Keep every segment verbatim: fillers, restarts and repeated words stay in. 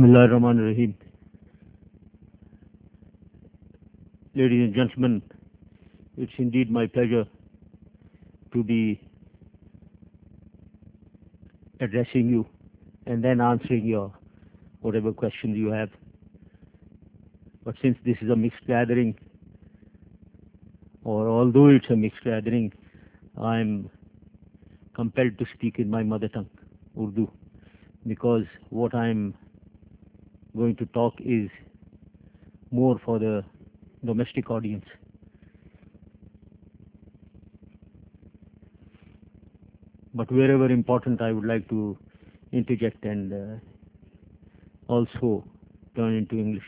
Bismillah ar-Rahman ar-Rahim. Ladies and gentlemen, it's indeed my pleasure to be addressing you and then answering your whatever questions you have. But since this is a mixed gathering, or although it's a mixed gathering, I'm compelled to speak in my mother tongue, Urdu, because what I'm going to talk is more for the domestic audience. But wherever important, I would like to interject and uh, also turn into English.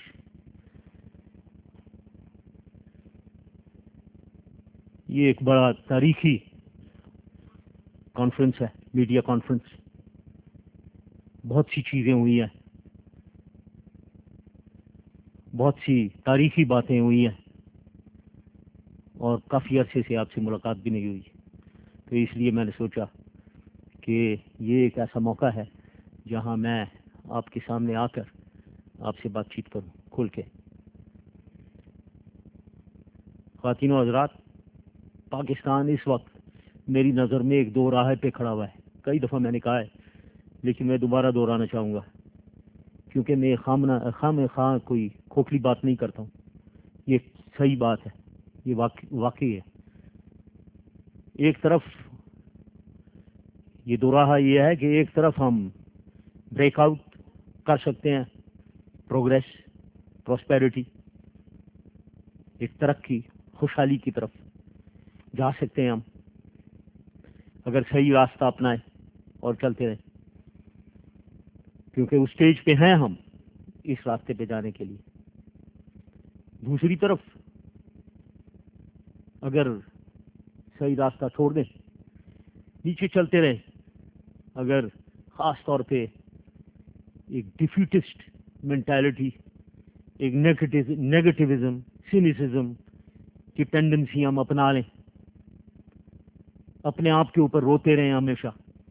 یہ ایک بڑا تاریخی conference ہے، media conference. بہت سی چیزیں ہوئی ہیں، بہت سی تاریخی باتیں ہوئی ہیں، اور کافی عرصے سے آپ سے ملاقات بھی نہیں ہوئی. تو اس لیے میں نے سوچا کہ یہ ایک ایسا موقع ہے جہاں میں آپ کے سامنے آ کر آپ سے بات چیت کروں کھل کے. خواتین و حضرات، پاکستان اس وقت میری نظر میں ایک دو راہ پہ کھڑا ہوا ہے. کئی دفعہ میں نے کہا ہے، لیکن میں دوبارہ دہرانا چاہوں گا، کیونکہ میں خام خام خواہ کوئی کھوکھلی بات نہیں کرتا ہوں. یہ صحیح بات ہے، یہ واقعی ہے. ایک طرف یہ دو راہ یہ ہے کہ ایک طرف ہم بریک آؤٹ کر سکتے ہیں، پروگریس، پراسپیرٹی، ایک ترقی، خوشحالی کی طرف جا سکتے ہیں ہم، اگر صحیح راستہ اپنائیں اور چلتے رہیں، کیونکہ اس سٹیج پہ ہیں ہم اس راستے پہ جانے کے لیے. دوسری طرف اگر صحیح راستہ چھوڑ دیں، نیچے چلتے رہیں، اگر خاص طور پہ ایک ڈیفیٹسٹ مینٹالٹی، ایک نیگیٹیوزم، سینیسزم کی ٹینڈنسی ہم اپنا لیں، اپنے آپ کے اوپر روتے رہیں ہمیشہ،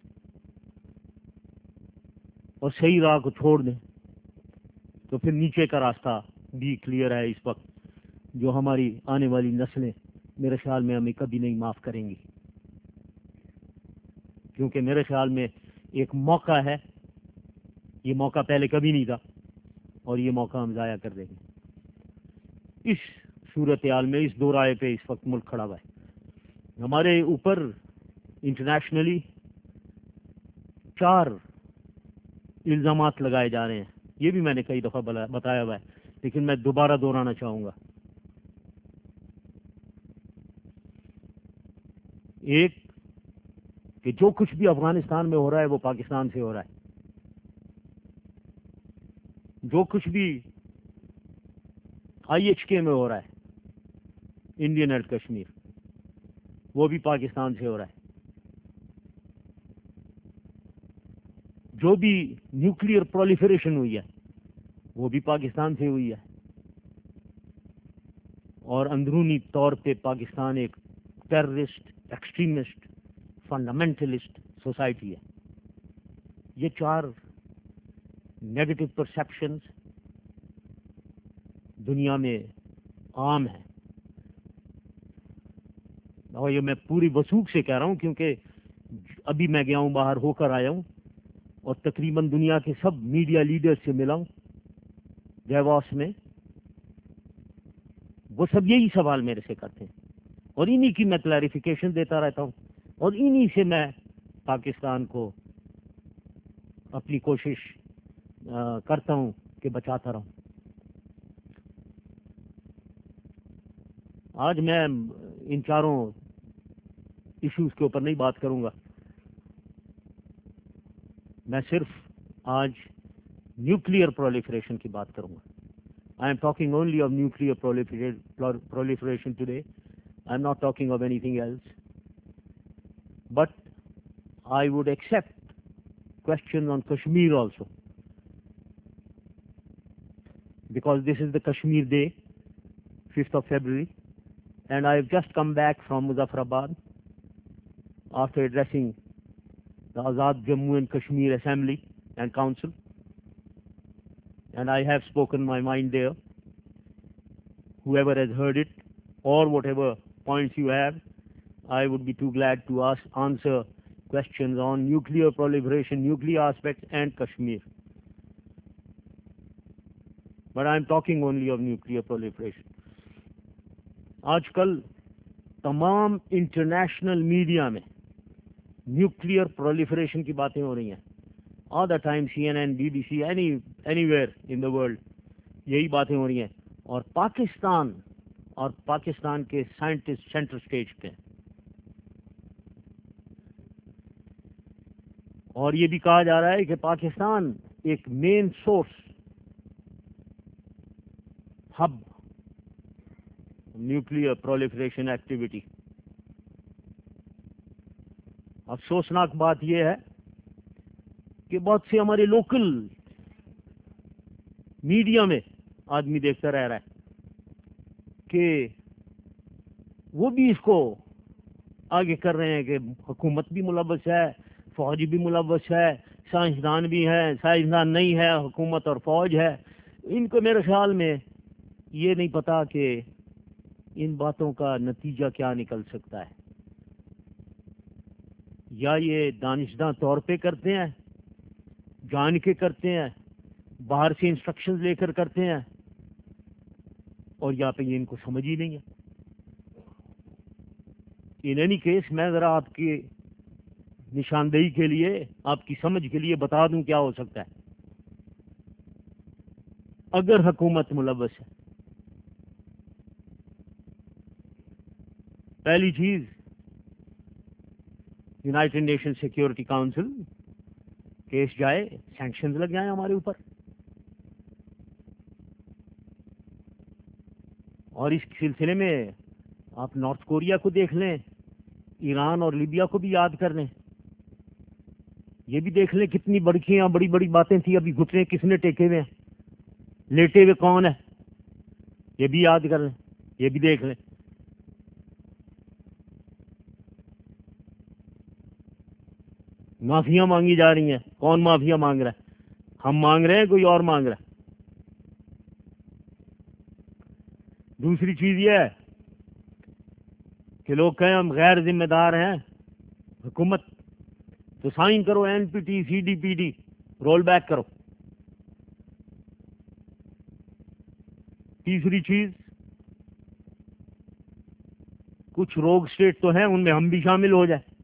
اور صحیح راہ کو چھوڑ دیں، تو پھر نیچے کا راستہ بھی کلیئر ہے اس وقت، جو ہماری آنے والی نسلیں میرے خیال میں ہمیں کبھی نہیں معاف کریں گی. کیونکہ میرے خیال میں ایک موقع ہے، یہ موقع پہلے کبھی نہیں تھا، اور یہ موقع ہم ضائع کر دیں گے. اس صورتحال میں، اس دو رائے پہ اس وقت ملک کھڑا ہوا ہے. ہمارے اوپر انٹرنیشنلی چار الزامات لگائے جا رہے ہیں. یہ بھی میں نے کئی دفعہ بتایا ہوا ہے، لیکن میں دوبارہ دہرانا چاہوں گا. ایک کہ جو کچھ بھی افغانستان میں ہو رہا ہے وہ پاکستان سے ہو رہا ہے. جو کچھ بھی آئی ایچ کے میں ہو رہا ہے، انڈین اینڈ کشمیر، وہ بھی پاکستان سے ہو رہا ہے. جو بھی نیوکلیئر پرولیفریشن ہوئی ہے وہ بھی پاکستان سے ہوئی ہے. اور اندرونی طور پہ پاکستان ایک ٹیررسٹ، ایکسٹریمسٹ، فنڈامنٹلسٹ سوسائٹی ہے. یہ چار نیگیٹو پرسیپشنز دنیا میں عام ہیں، اور یہ میں پوری وثوق سے کہہ رہا ہوں، کیونکہ ابھی میں گیا ہوں، باہر ہو کر آیا ہوں، اور تقریباً دنیا کے سب میڈیا لیڈر سے ملا ہوں دیواس میں. وہ سب یہی سوال میرے سے کرتے ہیں، اور انہی کی میں کلیریفیکیشن دیتا رہتا ہوں، اور انہی سے میں پاکستان کو اپنی کوشش کرتا ہوں کہ بچاتا رہوں. آج میں ان چاروں ایشوز کے اوپر نہیں بات کروں گا. میں صرف آج نیوکلیئر پرولیفریشن کی بات کروں گا. I am talking only of nuclear proliferation today. I am not talking of anything else. But I would accept questions on Kashmir also, because this is the Kashmir Day, fifth of February, and I have just come back from Muzaffarabad after addressing the Azad Jammu and Kashmir Assembly and Council. and I have spoken my mind there. Whoever has heard it, or whatever points you have, I would be too glad to ask, answer questions on nuclear proliferation, nuclear aspects, and Kashmir. But I'm talking only of nuclear proliferation. آج کل تمام international media میں nuclear proliferation کی باتیں ہو رہی ہیں. All the time C N N, B B C, any anywhere in the world یہی باتیں ہو رہی ہیں. اور پاکستان اور پاکستان کے سائنٹسٹ سینٹر اسٹیج پہ ہیں. اور یہ بھی کہا جا رہا ہے کہ پاکستان ایک main source hub nuclear proliferation activity. افسوسناک بات یہ ہے کہ بہت سے ہمارے لوکل میڈیا میں آدمی دیکھتا رہ رہا ہے کہ وہ بھی اس کو آگے کر رہے ہیں کہ حکومت بھی ملوث ہے, فوج بھی ملوث ہے, سائنسدان بھی ہے, سائنسدان نہیں ہے, حکومت اور فوج ہے. ان کو میرے خیال میں یہ نہیں پتا کہ ان باتوں کا نتیجہ کیا نکل سکتا ہے. یا یہ دانشداں طور پہ کرتے ہیں, جان کے کرتے ہیں, باہر سے انسٹرکشنز لے کر کرتے ہیں, اور یا پہ یہ ان کو سمجھ ہی نہیں ہے. ان اینی کیس میں ذرا آپ کی نشاندہی کے لیے, آپ کی سمجھ کے لیے بتا دوں کیا ہو سکتا ہے اگر حکومت ملوث ہے. پہلی چیز, United Nation Security Council case جائے, سینکشنز لگ جائیں ہمارے اوپر. اور اس سلسلے میں آپ نارتھ کوریا کو دیکھ لیں, ایران اور لیبیا کو بھی یاد کر لیں. یہ بھی دیکھ لیں کتنی بڑکیاں بڑی بڑی باتیں تھیں, ابھی گھٹنے کس نے ٹیکے ہوئے ہیں, لیٹے ہوئے کون ہے, یہ بھی یاد کر لیں, یہ بھی دیکھ لیں. معافیاں مانگی جا رہی ہیں, کون معافیا مانگ رہا ہے؟ ہم مانگ رہے ہیں, کوئی اور مانگ رہا ہے. دوسری چیز یہ ہے کہ لوگ کہیں ہم غیر ذمہ دار ہیں حکومت, تو سائن کرو N P T, C D P D, roll back کرو. تیسری چیز, کچھ روگ اسٹیٹ تو ہیں, ان میں ہم بھی شامل ہو جائیں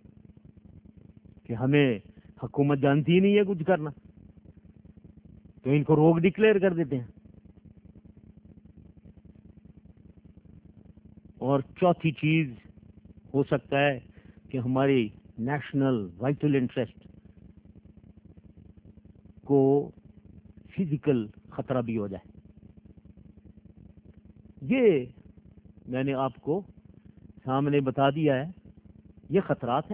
کہ ہمیں حکومت جانتی ہی نہیں ہے کچھ کرنا, تو ان کو روگ ڈکلیئر کر دیتے ہیں. اور چوتھی چیز ہو سکتا ہے کہ ہماری نیشنل وائٹل انٹرسٹ کو فزیکل خطرہ بھی ہو جائے. یہ میں نے آپ کو سامنے بتا دیا ہے, یہ خطرات ہیں.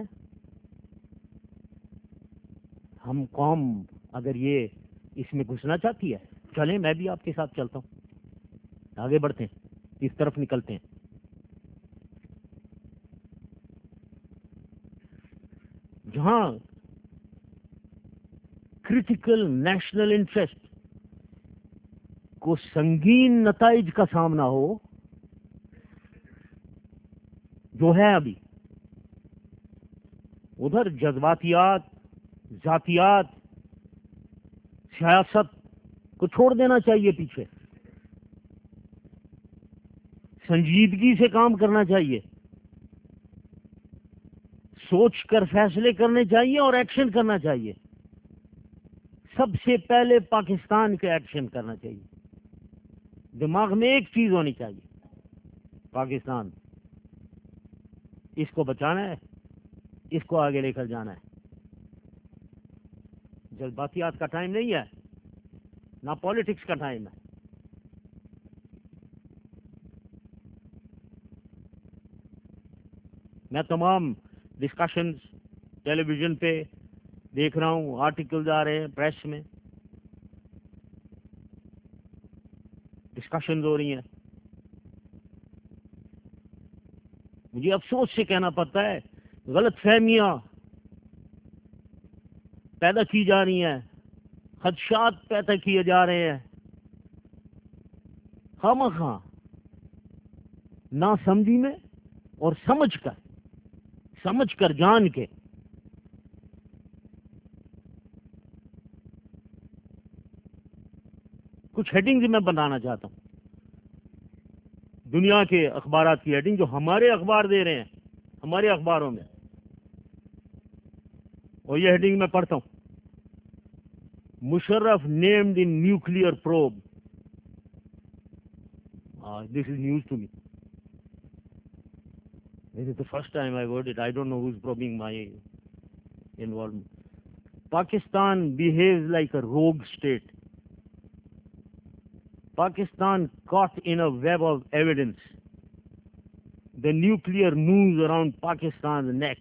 ہم قوم اگر یہ اس میں گھسنا چاہتی ہے, چلیں میں بھی آپ کے ساتھ چلتا ہوں, آگے بڑھتے ہیں, اس طرف نکلتے ہیں. جہاں کرٹیکل نیشنل انٹرسٹ کو سنگین نتائج کا سامنا ہو, جو ہے ابھی, ادھر جذباتیات, ذاتیات, سیاست کو چھوڑ دینا چاہیے پیچھے, سنجیدگی سے کام کرنا چاہیے, سوچ کر فیصلے کرنے چاہیے اور ایکشن کرنا چاہیے. سب سے پہلے پاکستان کے ایکشن کرنا چاہیے. دماغ میں ایک چیز ہونی چاہیے, پاکستان, اس کو بچانا ہے, اس کو آگے لے کر جانا ہے. جذباتیات کا ٹائم نہیں ہے, نہ پالیٹکس کا ٹائم ہے. میں تمام ڈسکشنز ٹیلی ویژن پہ دیکھ رہا ہوں, آرٹیکلز آ رہے ہیں پریس میں, ڈسکشنز ہو رہی ہیں. مجھے افسوس سے کہنا پڑتا ہے, غلط فہمیاں پیدا کی جا رہی ہیں, خدشات پیدا کیے جا رہے ہیں خامخواہ نہ سمجھی میں اور سمجھ کر سمجھ کر جان کے. کچھ ہیڈنگز میں بنانا چاہتا ہوں دنیا کے اخبارات کی ہیڈنگ جو ہمارے اخبار دے رہے ہیں ہمارے اخباروں میں, اور یہ ہیڈنگ میں پڑھتا ہوں. Musharraf named in nuclear probe. This is news to me. This is the first time I heard it. I don't know who's probing my involvement. Pakistan behaves like a rogue state. Pakistan caught in a web of evidence. The nuclear noose around Pakistan's neck.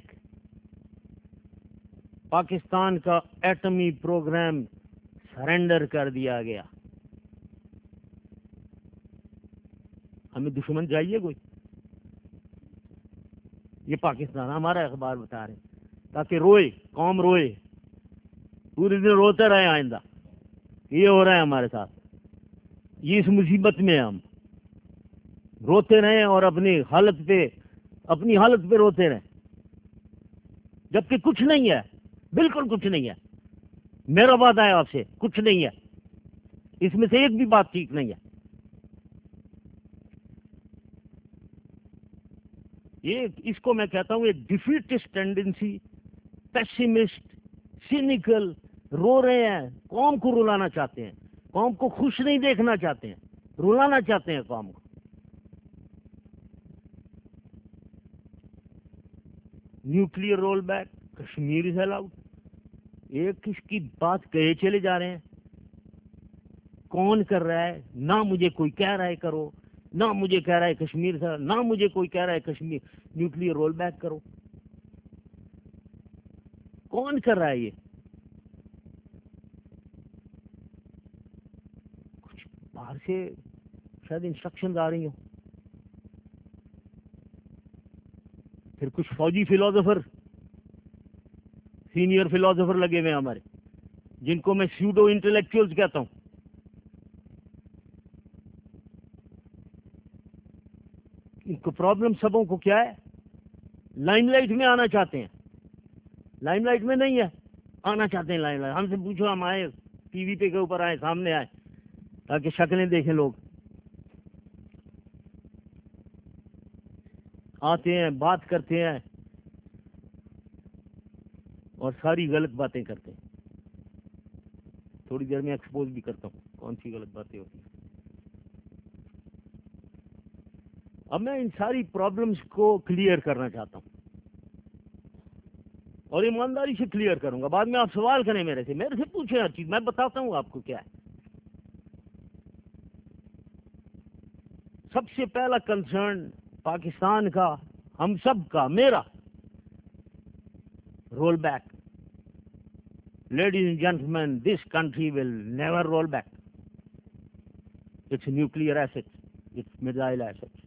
Pakistan کا ایٹمی programme surrender کر دیا گیا. ہمیں دشمن چاہیے کوئی؟ یہ پاکستان ہمارا اخبار بتا رہے ہیں تاکہ روئے قوم روئے پورے دن روتے رہے. آئندہ یہ ہو رہا ہے ہمارے ساتھ, یہ اس مصیبت میں ہم روتے رہیں اور اپنی حالت پہ اپنی حالت پہ روتے رہیں جبکہ کچھ نہیں ہے, بالکل کچھ نہیں ہے. میرا وعدہ ہے آپ سے, کچھ نہیں ہے, اس میں سے ایک بھی بات ٹھیک نہیں ہے. یہ اس کو میں کہتا ہوں ایک ڈیفیٹسٹ ٹینڈنسی, پیسیمسٹ, سینیکل. رو رہے ہیں, قوم کو رلانا چاہتے ہیں, قوم کو خوش نہیں دیکھنا چاہتے ہیں, رلانا چاہتے ہیں قوم کو. Nuclear roll back, Kashmir is allowed. ایک کس کی بات کہے چلے جا رہے ہیں. کون کر رہا ہے؟ نہ مجھے کوئی کہہ رہا ہے کرو, نہ مجھے کہہ رہا ہے کشمیر سے, نہ مجھے کوئی کہہ رہا ہے کشمیر نیوکلیئر رول بیک کرو. کون کر رہا ہے یہ؟ کچھ باہر سے شاید انسٹرکشن آ رہی ہوں. پھر کچھ فوجی فلاسفر, سینئر فلاسفر لگے ہوئے ہمارے, جن کو میں سیوڈو انٹلیکچوئلز کہتا ہوں. ان کو پرابلم سبوں کو کیا ہے؟ لائم لائٹ میں آنا چاہتے ہیں. لائم لائٹ میں نہیں ہے, آنا چاہتے ہیں لائم لائٹ. ہم سے پوچھو, ہم آئے ٹی وی پہ کے اوپر آئے, سامنے آئے تاکہ شکلیں دیکھیں لوگ. آتے ہیں, بات کرتے ہیں اور ساری غلط باتیں کرتے ہیں. تھوڑی دیر میں ایکسپوز بھی کرتا ہوں کون سی غلط باتیں ہوتی ہیں. اب میں ان ساری پرابلمس کو کلیئر کرنا چاہتا ہوں اور ایمانداری سے کلیئر کروں گا. بعد میں آپ سوال کریں میرے سے, میرے سے پوچھیں ہر چیز, میں بتاتا ہوں آپ کو کیا ہے. سب سے پہلا کنسرن پاکستان کا, ہم سب کا, میرا, roll back. Ladies and gentleman, this country will never roll back. It's nuclear asset, it's missile asset.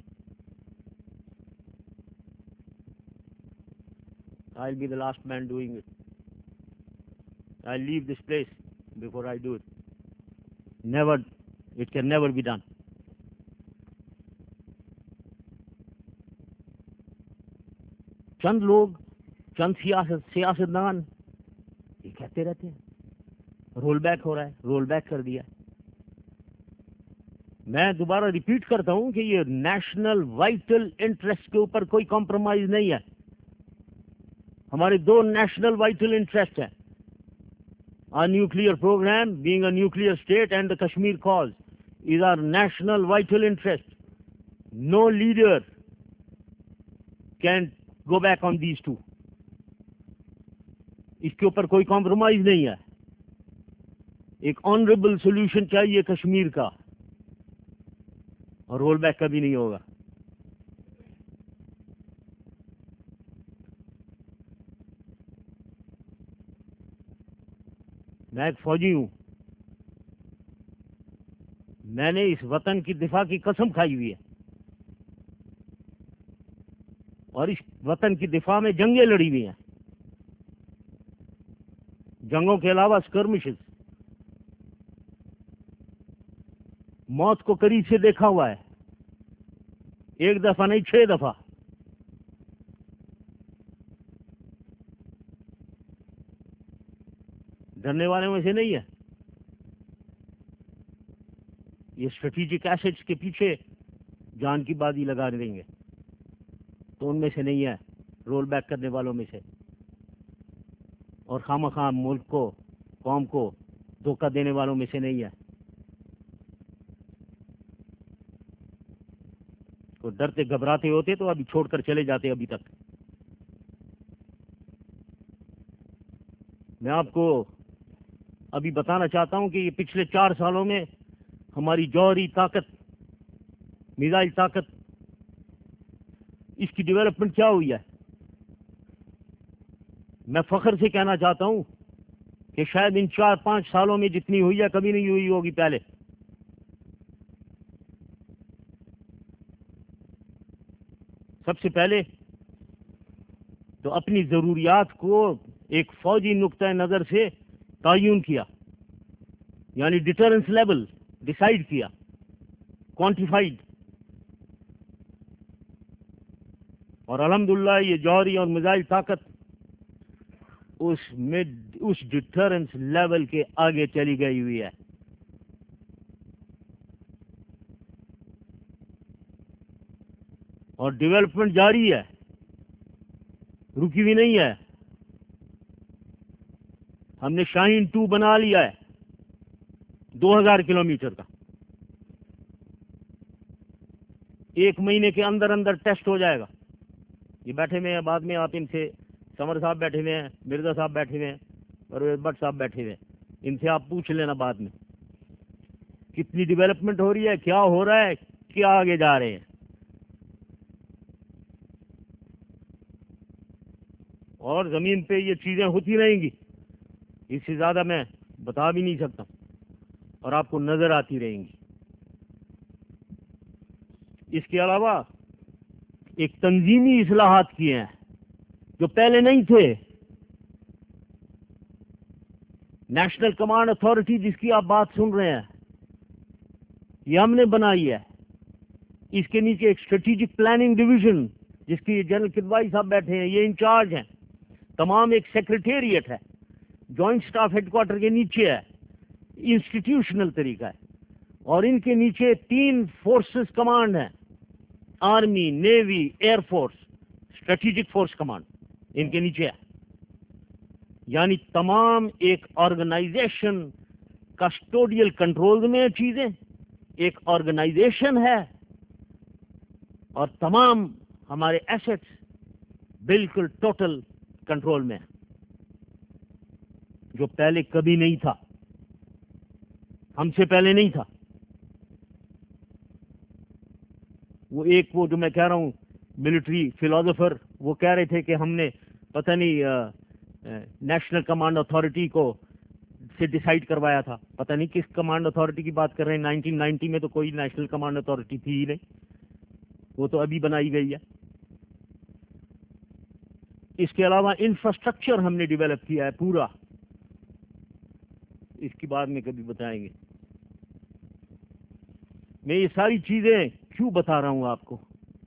I'll be the last man doing it. I'll leave this place before I do it. Never, it can never be done. چند لوگ, چند سیاست سیاستدان یہ کہتے رہتے ہیں roll back ہو رہا ہے, رول بیک کر دیا. میں دوبارہ ریپیٹ کرتا ہوں کہ یہ نیشنل وائٹل انٹرسٹ کے اوپر کوئی کمپرومائز نہیں ہے. ہمارے دو نیشنل وائٹل انٹرسٹ ہیں, our nuclear program being a nuclear state and the Kashmir cause is our national vital interest. No leader can go back on these two. اس کے اوپر کوئی کمپرومائز نہیں ہے. ایک آنریبل سولوشن چاہیے کشمیر کا, اور رول بیک کبھی نہیں ہوگا. میں ایک فوجی ہوں, میں نے اس وطن کی دفاع کی قسم کھائی ہوئی ہے, اور اس وطن کی دفاع میں جنگیں لڑی ہوئی ہیں, جنگوں کے علاوہ اسکرمشز. موت کو قریب سے دیکھا ہوا ہے، ایک دفعہ نہیں چھ دفعہ۔ ڈرنے والوں میں سے نہیں ہے، یہ اسٹریٹجک ایسٹس کے پیچھے جان کی بازی لگا دیں گے تو ان میں سے نہیں ہے، رول بیک کرنے والوں میں سے، اور خواہ خواہ ملک کو قوم کو دھوکہ دینے والوں میں سے نہیں ہے۔ تو ڈرتے گھبراتے ہوتے تو ابھی چھوڑ کر چلے جاتے ابھی تک۔ میں آپ کو ابھی بتانا چاہتا ہوں کہ یہ پچھلے چار سالوں میں ہماری جوہری طاقت، میزائل طاقت، اس کی ڈیولپمنٹ کیا ہوئی ہے۔ میں فخر سے کہنا چاہتا ہوں کہ شاید ان چار پانچ سالوں میں جتنی ہوئی ہے کبھی نہیں ہوئی ہوگی پہلے۔ سب سے پہلے تو اپنی ضروریات کو ایک فوجی نقطۂ نظر سے تعین کیا، یعنی ڈیٹرنس لیول ڈیسائیڈ کیا، کوانٹیفائڈ، اور الحمدللہ یہ جوہری اور میزائل طاقت اس مڈ اس ڈیٹرنس لیول کے آگے چلی گئی ہوئی ہے۔ اور ڈیولپمنٹ جاری ہے، رکی ہوئی نہیں ہے۔ ہم نے شاہین ٹو بنا لیا ہے دو ہزار کلو میٹر کا، ایک مہینے کے اندر اندر ٹیسٹ ہو جائے گا۔ یہ بیٹھے ہوئے ہیں، بعد میں آپ ان سے، سمر صاحب بیٹھے ہوئے ہیں، مرزا صاحب بیٹھے ہوئے ہیں، پرویز بٹ صاحب بیٹھے ہوئے ہیں، ان سے آپ پوچھ لینا بعد میں کتنی ڈیولپمنٹ ہو رہی ہے، کیا ہو رہا ہے، کیا آگے جا رہے ہیں۔ اور زمین پہ یہ چیزیں ہوتی رہیں گی، اس سے زیادہ میں بتا بھی نہیں سکتا، اور آپ کو نظر آتی رہیں گی۔ اس کے علاوہ ایک تنظیمی اصلاحات کیے ہیں جو پہلے نہیں تھے۔ نیشنل کمانڈ اتھارٹی جس کی آپ بات سن رہے ہیں، یہ ہم نے بنائی ہے۔ اس کے نیچے ایک اسٹریٹجک پلاننگ ڈویژن جس کی جنرل کدوائی صاحب بیٹھے ہیں، یہ انچارج ہیں۔ تمام ایک سیکریٹریٹ ہے، جوائنٹ سٹاف ہیڈ کوارٹر کے نیچے ہے، انسٹیٹیوشنل طریقہ ہے۔ اور ان کے نیچے تین فورسز کمانڈ ہیں، army, navy, air force, strategic force command ان کے نیچے ہے۔ یعنی تمام ایک آرگنائزیشن کسٹوڈیل کنٹرول میں چیزیں، ایک آرگنائزیشن ہے، اور تمام ہمارے ایسٹس بالکل ٹوٹل کنٹرول میں ہے، جو پہلے کبھی نہیں تھا، ہم سے پہلے نہیں تھا۔ وہ ایک وہ جو میں کہہ رہا ہوں ملٹری فلاسفر، وہ کہہ رہے تھے کہ ہم نے پتہ نہیں نیشنل کمانڈ اتھارٹی کو سے ڈیسائیڈ کروایا تھا۔ پتہ نہیں کس کمانڈ اتھارٹی کی بات کر رہے ہیں، نائنٹین نائنٹی میں تو کوئی نیشنل کمانڈ اتھارٹی تھی ہی نہیں، وہ تو ابھی بنائی گئی ہے۔ اس کے علاوہ انفراسٹرکچر ہم نے ڈیولپ کیا ہے پورا، اس کی بات میں کبھی بتائیں گے۔ میں یہ ساری چیزیں کیوں بتا رہا ہوں آپ کو؟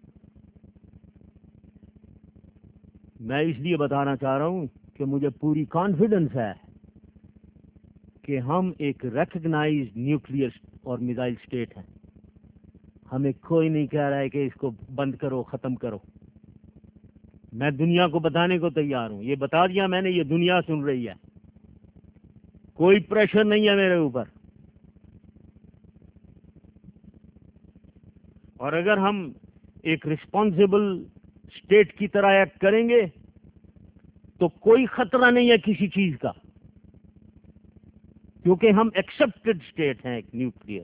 میں اس لیے بتانا چاہ رہا ہوں کہ مجھے پوری کانفیڈنس ہے کہ ہم ایک ریکگنائزڈ نیوکلیئر اور میزائل اسٹیٹ ہیں۔ ہمیں کوئی نہیں کہہ رہا ہے کہ اس کو بند کرو، ختم کرو۔ میں دنیا کو بتانے کو تیار ہوں، یہ بتا دیا میں نے، یہ دنیا سن رہی ہے، کوئی پریشر نہیں ہے میرے اوپر۔ اور اگر ہم ایک رسپانسبل اسٹیٹ کی طرح ایکٹ کریں گے تو کوئی خطرہ نہیں ہے کسی چیز کا، کیونکہ ہم ایکسپٹڈ اسٹیٹ ہیں ایک نیوکلیئر۔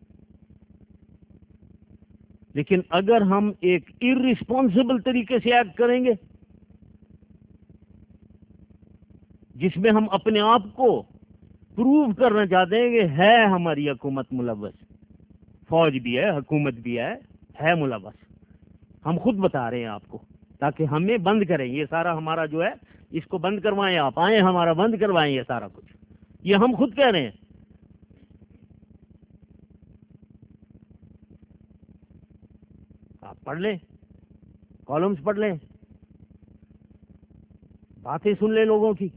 لیکن اگر ہم ایک ارسپانسبل طریقے سے ایکٹ کریں گے، جس میں ہم اپنے آپ کو پروو کرنا چاہتے ہیں کہ ہے ہماری حکومت ملوث، فوج بھی ہے، حکومت بھی ہے ہے ملوث، ہم خود بتا رہے ہیں آپ کو، تاکہ ہمیں بند کریں یہ سارا، ہمارا جو ہے اس کو بند کروائیں، آپ آئیں ہمارا بند کروائیں یہ سارا کچھ، یہ ہم خود کہہ رہے ہیں۔ آپ پڑھ لیں، کالمز پڑھ لیں، باتیں سن لیں لوگوں کی.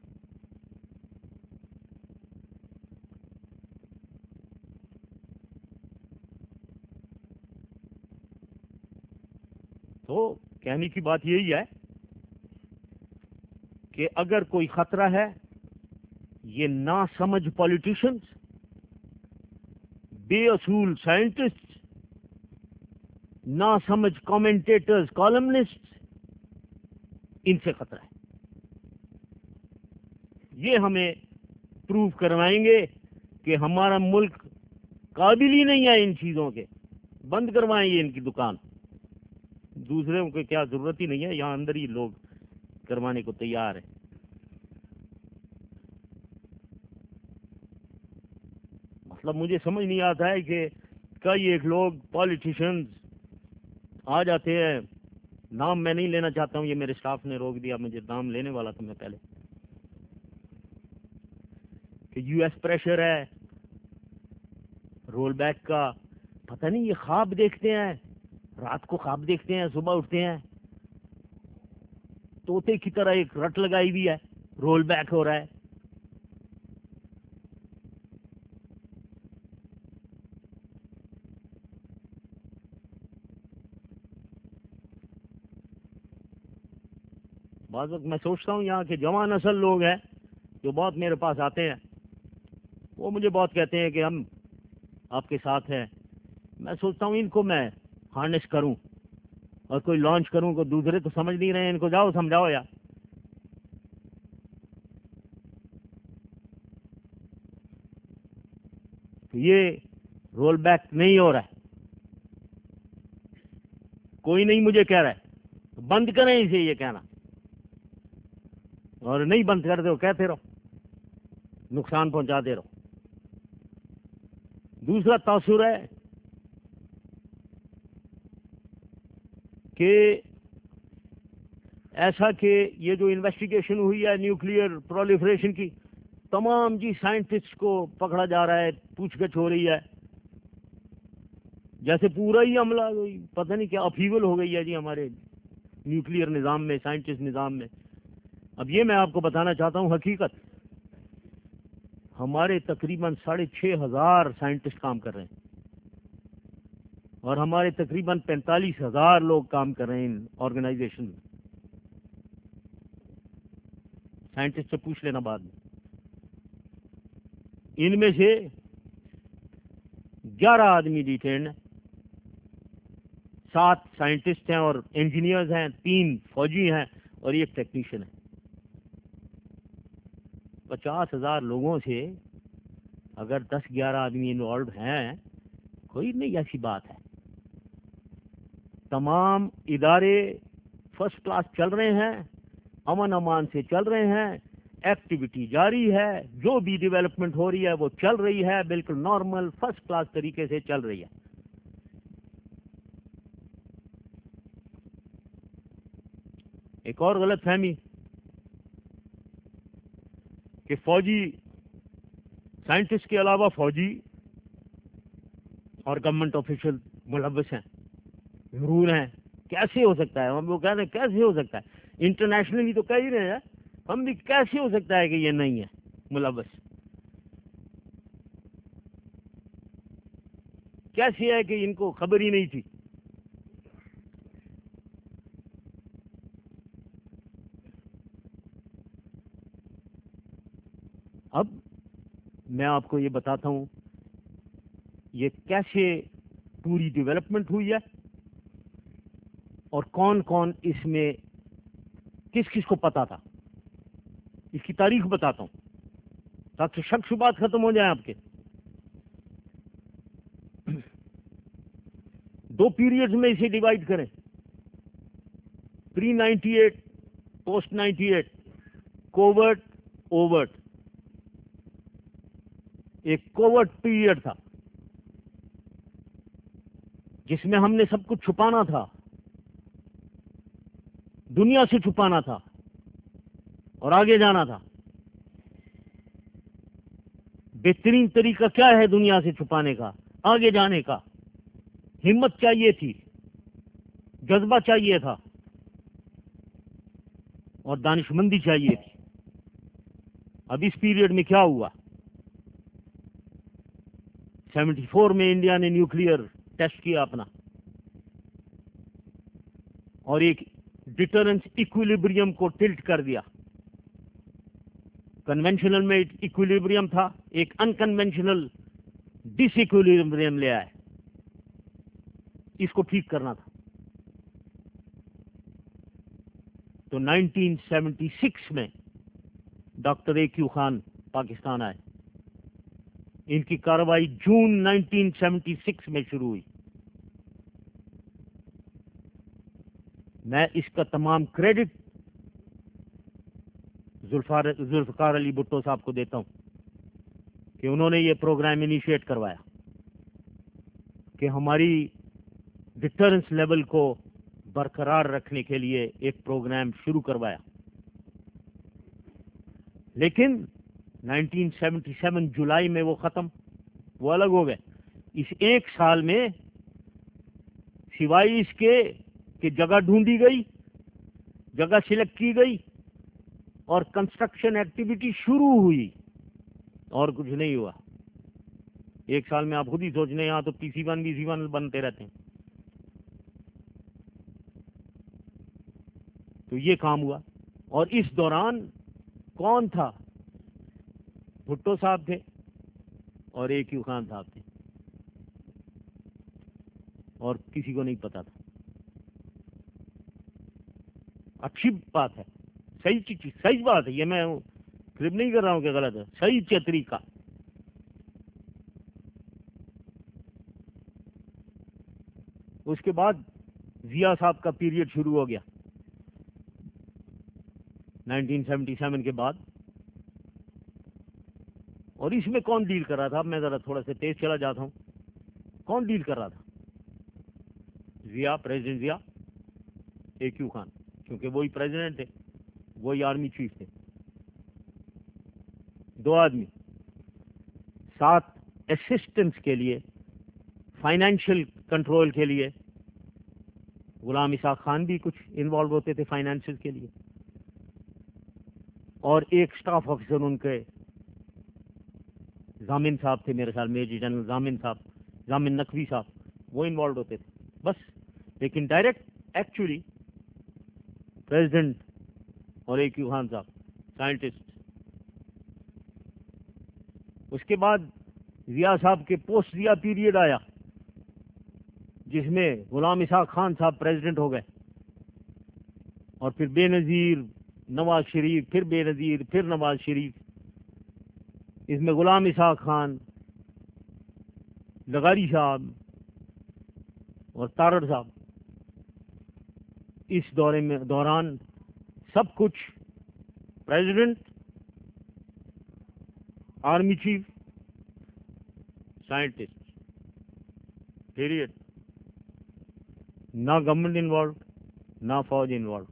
تو کہنے کی بات یہی ہے کہ اگر کوئی خطرہ ہے، یہ نا سمجھ پولیٹیشنز، بے اصول سائنٹسٹ، نا سمجھ کامنٹیٹرز، کالمنسٹ، ان سے خطرہ ہے. یہ ہمیں پروف کروائیں گے کہ ہمارا ملک قابل ہی نہیں ہے ان چیزوں کے. بند کروائیں گے ان کی دکان. دوسروں کو کیا ضرورت ہی نہیں ہے، یہاں اندر ہی لوگ کروانے کو تیار ہیں. مطلب مجھے سمجھ نہیں آتا ہے کہ کئی ایک لوگ پالیٹیشنز آ جاتے ہیں، نام میں نہیں لینا چاہتا ہوں، یہ میرے سٹاف نے روک دیا، مجھے نام لینے والا تھا میں پہلے، کہ یو ایس پریشر ہے رول بیک کا. پتہ نہیں یہ خواب دیکھتے ہیں، رات کو خواب دیکھتے ہیں، صبح اٹھتے ہیں طوطے کی طرح ایک رٹ لگائی ہوئی ہے، رول بیک ہو رہا ہے. بعض وقت میں سوچتا ہوں یہاں کے جوان نسل لوگ ہیں جو بہت میرے پاس آتے ہیں، وہ مجھے بہت کہتے ہیں کہ ہم آپ کے ساتھ ہیں. میں سوچتا ہوں ان کو میں ہارنس کروں اور کوئی لانچ کروں کو، دوسرے تو سمجھ نہیں رہے ہیں، ان کو جاؤ سمجھاؤ. یا یہ رول بیک نہیں ہو رہا ہے، کوئی نہیں مجھے کہہ رہا ہے بند کریں اسے، یہ کہنا، اور نہیں بند کرتے ہو کہتے رہو، نقصان پہنچاتے رہو. دوسرا تاثر ہے کہ ایسا کہ یہ جو انویسٹیگیشن ہوئی ہے نیوکلیئر پرولیفریشن کی، تمام جی سائنٹسٹ کو پکڑا جا رہا ہے، پوچھ گچھ ہو رہی ہے، جیسے پورا ہی عملہ پتہ نہیں کیا اپیول ہو گئی ہے جی ہمارے نیوکلیئر نظام میں، سائنٹسٹ نظام میں. اب یہ میں آپ کو بتانا چاہتا ہوں حقیقت، ہمارے تقریباً ساڑھے چھ ہزار سائنٹسٹ کام کر رہے ہیں، اور ہمارے تقریباً پینتالیس ہزار لوگ کام کر رہے ہیں ان آرگنائزیشن میں. سائنٹسٹ سے پوچھ لینا بعد میں. ان میں سے گیارہ آدمی ڈیٹینڈ ہیں، سات سائنٹسٹ ہیں اور انجینئرز ہیں، تین فوجی ہیں اور ایک ٹیکنیشین ہے. پچاس ہزار لوگوں سے اگر دس گیارہ آدمی انوالوڈ ہیں، کوئی نہیں ایسی بات ہے. تمام ادارے فرسٹ کلاس چل رہے ہیں، امن امان سے چل رہے ہیں، ایکٹیویٹی جاری ہے، جو بھی ڈیولپمنٹ ہو رہی ہے وہ چل رہی ہے، بالکل نارمل فرسٹ کلاس طریقے سے چل رہی ہے. ایک اور غلط فہمی کہ فوجی سائنٹسٹ کے علاوہ فوجی اور گورنمنٹ آفیشل ملوث ہیں، ضرور ہیں. کیسے ہو سکتا ہے؟ ہم وہ کہہ رہے ہیں کیسے ہو سکتا ہے؟ انٹرنیشنلی تو کہہ ہی رہے ہیں ہم بھی، کیسے ہو سکتا ہے کہ یہ نہیں ہے ملوث؟ کیسے ہے کہ ان کو خبر ہی نہیں تھی؟ اب میں آپ کو یہ بتاتا ہوں یہ کیسے پوری ڈیولپمنٹ ہوئی ہے اور کون کون اس میں کس کس کو پتا تھا. اس کی تاریخ بتاتا ہوں تاکہ شک شبہات ختم ہو جائیں آپ کے. دو پیریڈز میں اسے ڈیوائڈ کریں، pre ninety eight, post ninety eight, covert, overt. ایک کوورٹ پیریڈ تھا جس میں ہم نے سب کچھ چھپانا تھا، دنیا سے چھپانا تھا اور آگے جانا تھا. بہترین طریقہ کیا ہے دنیا سے چھپانے کا؟ آگے جانے کا. ہمت چاہیے تھی، جذبہ چاہیے تھا اور دانشمندی چاہیے تھی. اب اس پیریڈ میں کیا ہوا؟ سیونٹی فور میں انڈیا نے نیوکلیئر ٹیسٹ کیا اپنا، اور ایک ڈیٹرنس ایکویلیبریم کو ٹلٹ کر دیا. کنونشنل میں ایکویلیبریم تھا، ایک انکنونشنل ڈس ایکویلیبریم لے آئے. اس کو ٹھیک کرنا تھا. تو نائنٹین سیونٹی سکس میں doctor A Q Khan Pakistan آئے. ان کی کارروائی جون نائنٹین سیونٹی سکس میں شروع ہوئی. میں اس کا تمام کریڈٹ ذوالفقار علی بھٹو صاحب کو دیتا ہوں کہ انہوں نے یہ پروگرام انیشیٹ کروایا کہ ہماری ڈٹرنس لیول کو برقرار رکھنے کے لیے ایک پروگرام شروع کروایا. لیکن نائنٹین سیونٹی سیون جولائی میں وہ ختم، وہ الگ ہو گئے. اس ایک سال میں سوائے اس کے کہ جگہ ڈھونڈی گئی، جگہ سلیکٹ کی گئی اور کنسٹرکشن ایکٹیویٹی شروع ہوئی، اور کچھ نہیں ہوا. ایک سال میں آپ خود ہی سوچ لیں، یہاں تو P C one B C one بنتے رہتے ہیں. تو یہ کام ہوا. اور اس دوران کون تھا؟ بھٹو صاحب تھے اور اے کیو خان صاحب تھے، اور کسی کو نہیں پتا تھا. اچھی بات ہے، صحیح چیز، صحیح بات ہے. یہ میں فلم نہیں کر رہا ہوں کہ غلط ہے، صحیح طریقہ. اس کے بعد ضیاء صاحب کا پیریڈ شروع ہو گیا نائنٹین سیونٹی سیون کے بعد. اور اس میں کون ڈیل کر رہا تھا؟ میں ذرا تھوڑا سا تیز چلا جاتا ہوں. کون ڈیل کر رہا تھا؟ Zia, president Zia, A Q Khan, کیونکہ وہی پریزیڈنٹ تھے، وہی آرمی چیف تھے. دو آدمی. ساتھ اسسٹنس کے لیے، فائنینشیل کنٹرول کے لیے غلام اسحاق خان بھی کچھ انوالو ہوتے تھے فائنینشیل کے لیے. اور ایک سٹاف آفیسر ان کے ضامن صاحب تھے، میرے خیال میجر جنرل ضامن صاحب، ضامن نقوی صاحب، وہ انوالو ہوتے تھے بس. لیکن ڈائریکٹ ایکچولی پریزیڈنٹ اور اے کیو خان صاحب سائنٹسٹ. اس کے بعد ضیاء صاحب کے پوسٹ ضیاء پیریڈ آیا جس میں غلام اسحاق خان صاحب پریزیڈنٹ ہو گئے، اور پھر بے نظیر نواز شریف، پھر بے نظیر، پھر نواز شریف. اس میں غلام اسحاق خان، لغاری صاحب اور تارڑ صاحب. اس دورے میں دوران سب کچھ president, army chief, scientist, period. نہ گورنمنٹ انوالوڈ، نہ فوج انوالوڈ.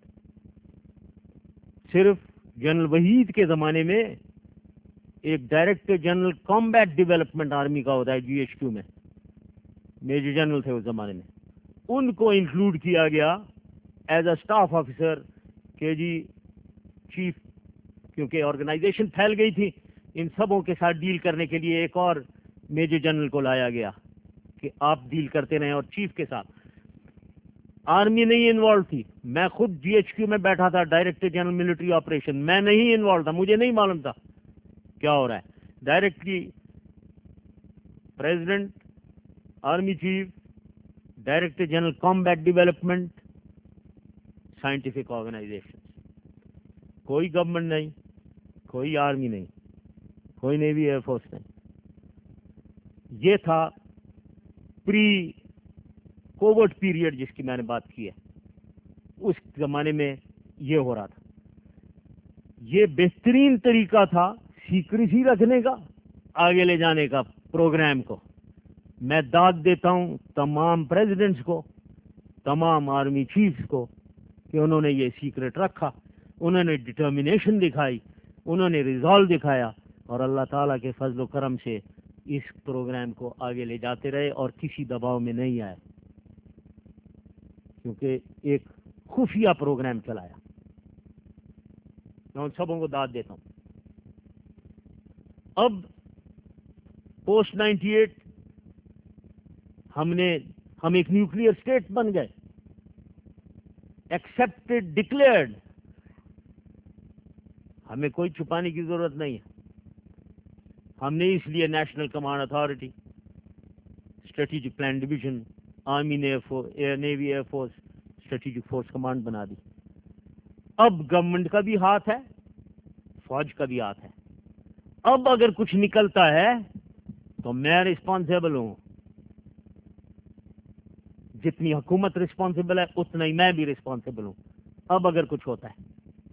صرف جنرل وحید کے زمانے میں ایک director general combat development army کا ہوتا ہے جی ایچ کیو میں، میجر جنرل تھے اس زمانے میں، ان کو انکلوڈ کیا گیا ایز اے اسٹاف آفیسر کہ جی چیف، کیونکہ آرگنائزیشن پھیل گئی تھی. ان سبوں کے ساتھ ڈیل کرنے کے لیے ایک اور میجر جنرل کو لایا گیا کہ آپ ڈیل کرتے رہیں، اور چیف کے ساتھ. آرمی نہیں انوالو تھی. میں خود جی ایچ کیو میں بیٹھا تھا، ڈائریکٹر جنرل ملٹری آپریشن، میں نہیں انوالو تھا، مجھے نہیں معلوم تھا کیا ہو رہا ہے. Directly president, army chief, director general combat development, scientific organisation. کوئی گورنمنٹ نہیں، کوئی آرمی نہیں، کوئی نیوی ایئر فورس نہیں. یہ تھا پری کووڈ پیریڈ جس کی میں نے بات کی ہے. اس زمانے میں یہ ہو رہا تھا. یہ بہترین طریقہ تھا سیکریسی رکھنے کا، آگے لے جانے کا پروگرام کو. میں داد دیتا ہوں تمام پریزیڈنٹس کو، تمام آرمی چیفز کو کہ انہوں نے یہ سیکرٹ رکھا، انہوں نے ڈٹرمنیشن دکھائی، انہوں نے ریزالو دکھایا، اور اللہ تعالیٰ کے فضل و کرم سے اس پروگرام کو آگے لے جاتے رہے اور کسی دباؤ میں نہیں آئے. کیونکہ ایک خفیہ پروگرام چلایا. میں ان سبوں کو داد دیتا ہوں. اب پوسٹ نائنٹی ایٹ ہم نے ہم ایک نیوکلیئر اسٹیٹ بن گئے، ایکسپٹڈ، ڈکلیئرڈ. ہمیں کوئی چھپانے کی ضرورت نہیں ہے. ہم نے اس لیے national command authority, strategic plan division, army navy air force, strategic force command بنا دی. اب گورنمنٹ کا بھی ہاتھ ہے، فوج کا بھی ہاتھ ہے. اب اگر کچھ نکلتا ہے تو میں رسپانسیبل ہوں. جتنی حکومت رسپانسیبل ہے اتنا ہی میں بھی رسپانسیبل ہوں. اب اگر کچھ ہوتا ہے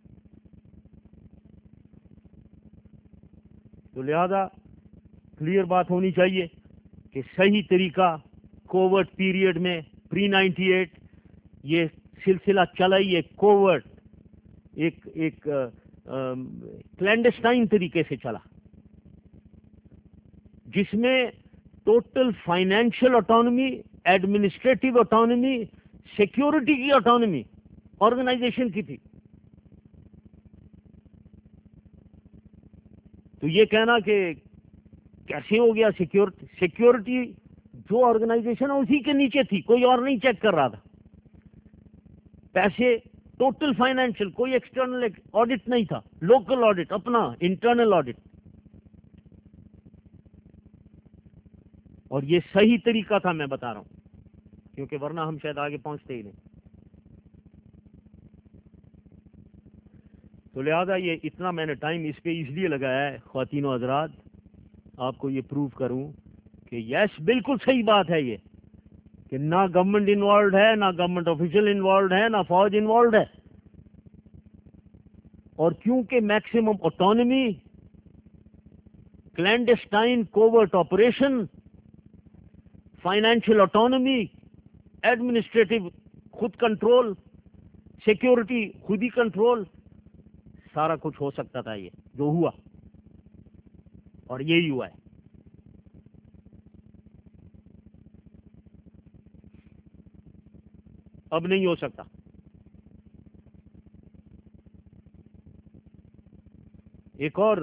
تو لہذا کلیئر بات ہونی چاہیے کہ صحیح طریقہ کوورٹ پیریڈ میں پری نائنٹی ایٹ یہ سلسلہ چلا ہی ایک کوورٹ، ایک ایک کلینڈسٹائن طریقے سے چلا، جس میں total financial autonomy, administrative autonomy, security کی آٹونمی آرگنائزیشن کی تھی. تو یہ کہنا کہ کیسے ہو گیا سیکیورٹی سیکیورٹی جو آرگنائزیشن ہے اسی کے نیچے تھی، کوئی اور نہیں چیک کر رہا تھا. پیسے ٹوٹل فائنینشیل، کوئی ایکسٹرنل آڈٹ نہیں تھا، لوکل آڈٹ، اپنا انٹرنل آڈٹ. اور یہ صحیح طریقہ تھا، میں بتا رہا ہوں، کیونکہ ورنہ ہم شاید آگے پہنچتے ہی نہیں. تو لہذا یہ اتنا میں نے ٹائم اس پہ اس لیے لگایا ہے خواتین و حضرات، آپ کو یہ پروو کروں کہ یس بالکل صحیح بات ہے یہ کہ نہ گورنمنٹ انوالوڈ ہے، نہ گورنمنٹ آفیشل انوالوڈ ہے، نہ فوج انوالوڈ ہے. اور کیونکہ maximum autonomy, clandestine covert operation, financial autonomy, administrative خود کنٹرول، سیکیورٹی خود ہی کنٹرول، سارا کچھ ہو سکتا تھا. یہ جو ہوا اور یہی ہوا ہے. اب نہیں ہو سکتا. ایک اور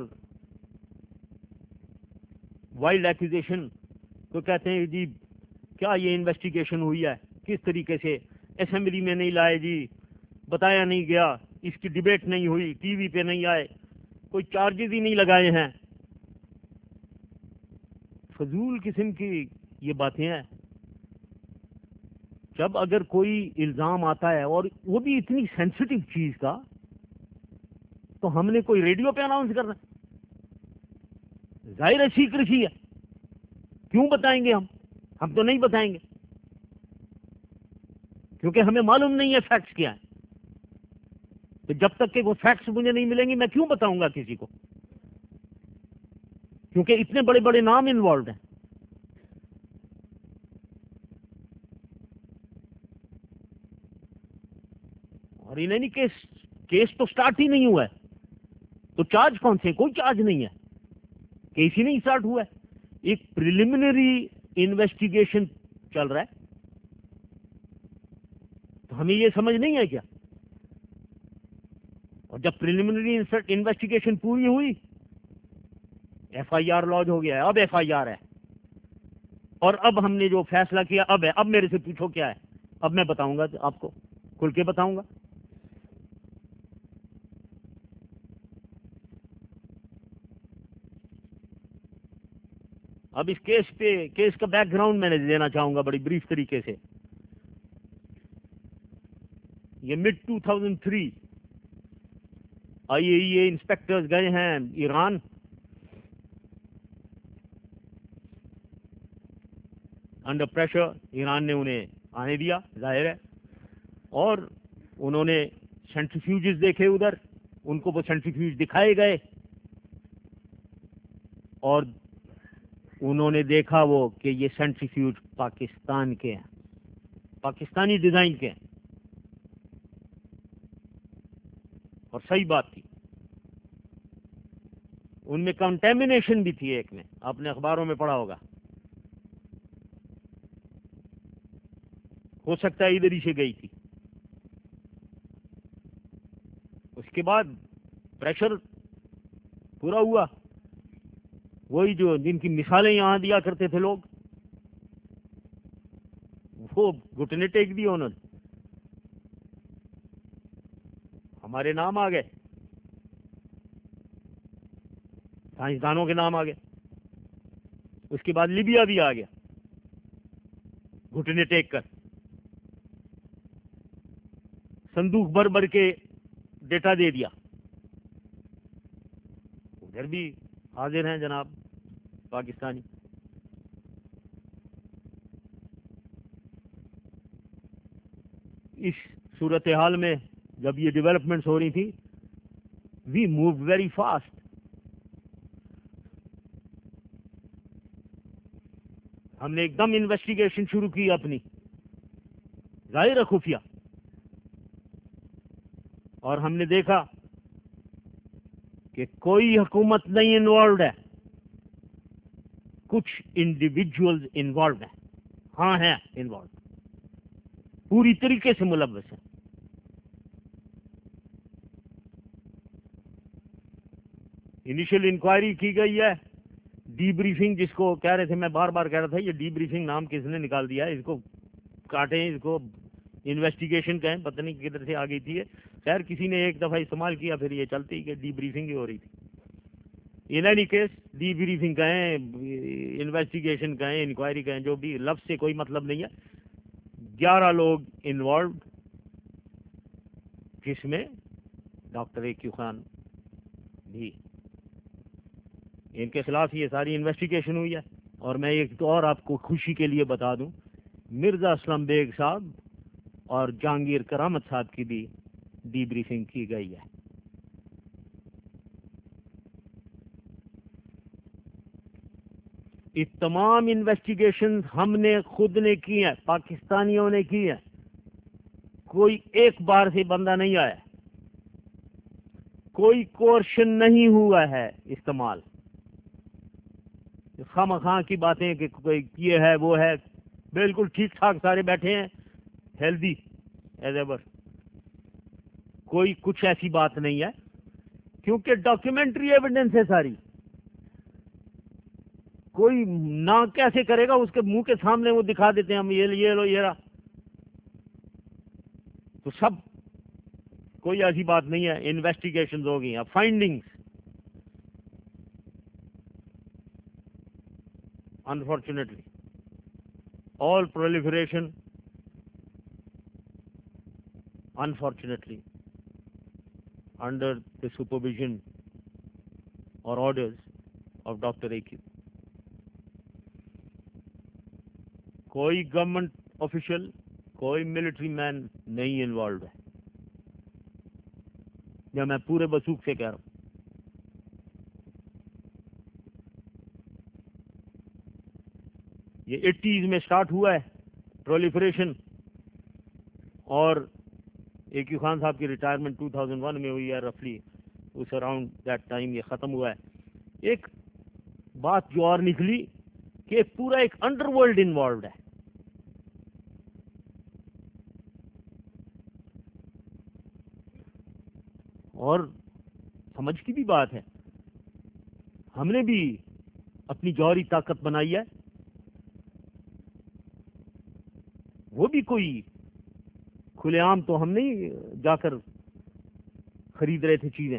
وائلڈ ایکوزیشن تو کہتے ہیں جی کیا یہ انویسٹیگیشن ہوئی ہے، کس طریقے سے اسمبلی میں نہیں لائے جی، بتایا نہیں گیا، اس کی ڈبیٹ نہیں ہوئی، ٹی وی پہ نہیں آئے، کوئی چارجز ہی نہیں لگائے ہیں. فضول قسم کی یہ باتیں ہیں. جب اگر کوئی الزام آتا ہے اور وہ بھی اتنی سینسٹیو چیز کا، تو ہم نے کوئی ریڈیو پہ اناؤنس کرنا؟ ظاہر ہے سیکریسی ہے، کیوں بتائیں گے ہم ہم تو نہیں بتائیں گے، کیونکہ ہمیں معلوم نہیں ہے فیکٹس کیا ہے. تو جب تک کہ وہ فیکٹس مجھے نہیں ملیں گے میں کیوں بتاؤں گا کسی کو، کیونکہ اتنے بڑے بڑے نام انوالوڈ ہیں. اور انہیں کیس کیس تو سٹارٹ ہی نہیں ہوا ہے، تو چارج کون سے؟ کوئی چارج نہیں ہے، کیس ہی نہیں سٹارٹ ہوا ہے. ایک پریلیمنری انویسٹیگیشن چل رہا ہے. تو ہمیں یہ سمجھ نہیں ہے کیا؟ اور جب پریلیمنری انویسٹیگیشن پوری ہوئی، ایف آئی آر لانچ ہو گیا ہے. اب ایف آئی آر ہے، اور اب ہم نے جو فیصلہ کیا اب ہے. اب میرے سے پوچھو کیا ہے، اب میں بتاؤں گا آپ کو، کھل کے بتاؤں گا. اب اس کیس پہ کیس کا بیک گراؤنڈ میں نے دینا چاہوں گا بڑی بریف طریقے سے. یہ mid two thousand three I A E A inspectors گئے ہیں ایران. انڈر پریشر ایران نے انہیں آنے دیا، ظاہر ہے، اور انہوں نے سینٹریفیوجز دیکھے ادھر، ان کو وہ سینٹریفیوج دکھائے گئے، اور انہوں نے دیکھا وہ کہ یہ سینٹریفیوج پاکستان کے ہیں، پاکستانی ڈیزائن کے ہیں. اور صحیح بات تھی، ان میں کنٹامینیشن بھی تھی. ایک میں آپ نے اخباروں میں پڑھا ہوگا، ہو سکتا ہے ادھر ہی سے گئی تھی. اس کے بعد پریشر پورا ہوا، وہی جو جن کی مثالیں یہاں دیا کرتے تھے لوگ، وہ گھٹنے ٹیک دی انہوں نے، ہمارے نام آ گئے، سائنسدانوں کے نام آ گئے۔ اس کے بعد لیبیا بھی آ گیا گھٹنے ٹیک کر، صندوق بھر بھر کے ڈیٹا دے دیا۔ ادھر بھی حاضر ہیں جناب پاکستانی۔ اس صورتحال میں جب یہ ڈیولپمنٹس ہو رہی تھی، وی موو ویری فاسٹ۔ ہم نے ایک دم انویسٹیگیشن شروع کی اپنی، ظاہر خفیہ، اور ہم نے دیکھا کہ کوئی حکومت نہیں انوالوڈ ہے، کچھ انڈیویجولز انوالوڈ ہیں، ہاں ہیں انوالوڈ، پوری طریقے سے ملوث ہیں۔ انیشل انکوائری کی گئی ہے، ڈی بریفنگ جس کو کہہ رہے تھے، میں بار بار کہہ رہا تھا یہ ڈی بریفنگ نام کس نے نکال دیا ہے، اس کو کاٹیں، اس کو انویسٹیگیشن کہیں، پتہ نہیں کدھر سے آ گئی تھی۔ خیر کسی نے ایک دفعہ استعمال کیا، پھر یہ چلتی کہ ڈی بریفنگ ہی ہو رہی تھی۔ In any case debriefing کہیں، انویسٹیگیشن کہیں، انکوائری کہیں، جو بھی، لفظ سے کوئی مطلب نہیں ہے۔ گیارہ لوگ انوالوڈ، جس میں ڈاکٹر اے کیو خان بھی، ان کے خلاف یہ ساری انویسٹیگیشن ہوئی ہے۔ اور میں ایک تو اور آپ کو خوشی کے لیے بتا دوں، مرزا اسلم بیگ صاحب اور جہانگیر کرامت صاحب کی بھی ڈی بریفنگ کی گئی ہے۔ یہ تمام انویسٹیگیشن ہم نے خود نے کی ہیں، پاکستانیوں نے کی ہیں، کوئی ایک بار سے بندہ نہیں آیا، کوئی کورشن نہیں ہوا ہے استعمال، خواہ خواہ کی باتیں کہ کوئی یہ ہے وہ ہے، بالکل ٹھیک ٹھاک سارے بیٹھے ہیں، ہیلدی ایز ایور، کوئی کچھ ایسی بات نہیں ہے، کیونکہ ڈاکیومنٹری ایویڈنس ہے ساری۔ کوئی نہ کیسے کرے گا، اس کے منہ کے سامنے وہ دکھا دیتے ہیں، ہم یہ یہ لو یہ رہا، تو سب کوئی ایسی بات نہیں ہے۔ انویسٹیگیشنز ہو گئی ہیں، findings unfortunately all proliferation unfortunately under the supervision or orders of Doctor A Q. کوئی گورنمنٹ آفیشل، کوئی ملٹری مین نہیں انوالوڈ ہے، یا میں پورے وثوق سے کہہ رہا ہوں۔ یہ ایٹیز میں سٹارٹ ہوا ہے پرولیفریشن، اور اے کیو خان صاحب کی ریٹائرمنٹ ٹو تھاؤزینڈ ون میں ہوئی ہے رفلی، اس اراؤنڈ دیٹ ٹائم یہ ختم ہوا ہے۔ ایک بات جو اور نکلی کہ ایک پورا ایک انڈر ورلڈ انوالوڈ ہے، اور سمجھ کی بھی بات ہے، ہم نے بھی اپنی جوہری طاقت بنائی ہے، وہ بھی کوئی کھلے عام تو ہم نہیں جا کر خرید رہے تھے چیزیں،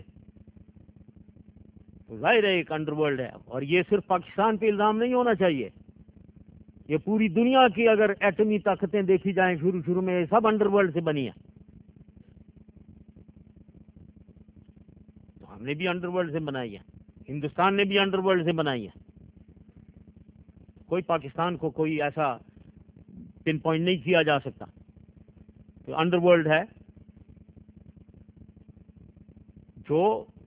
تو ظاہر ہے ایک انڈر ورلڈ ہے۔ اور یہ صرف پاکستان پہ الزام نہیں ہونا چاہیے، یہ پوری دنیا کی اگر ایٹمی طاقتیں دیکھی جائیں شروع شروع میں، سب انڈر ورلڈ سے بنی ہیں، تو ہم نے بھی انڈر ورلڈ سے بنائی ہے، ہندوستان نے بھی انڈر ورلڈ سے بنائی ہے۔ کوئی پاکستان کو کوئی ایسا پن پوائنٹ نہیں کیا جا سکتا، تو انڈر ورلڈ ہے جو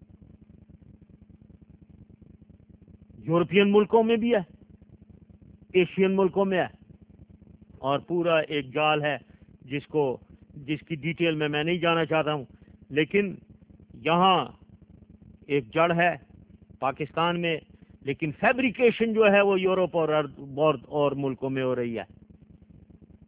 یورپین ملکوں میں بھی ہے، ایشین ملکوں میں ہے، اور پورا ایک جال ہے جس کو جس کی ڈیٹیل میں میں نہیں جانا چاہتا ہوں، لیکن یہاں ایک جڑ ہے پاکستان میں، لیکن فیبریکیشن جو ہے وہ یورپ اور اور ملکوں میں ہو رہی ہے،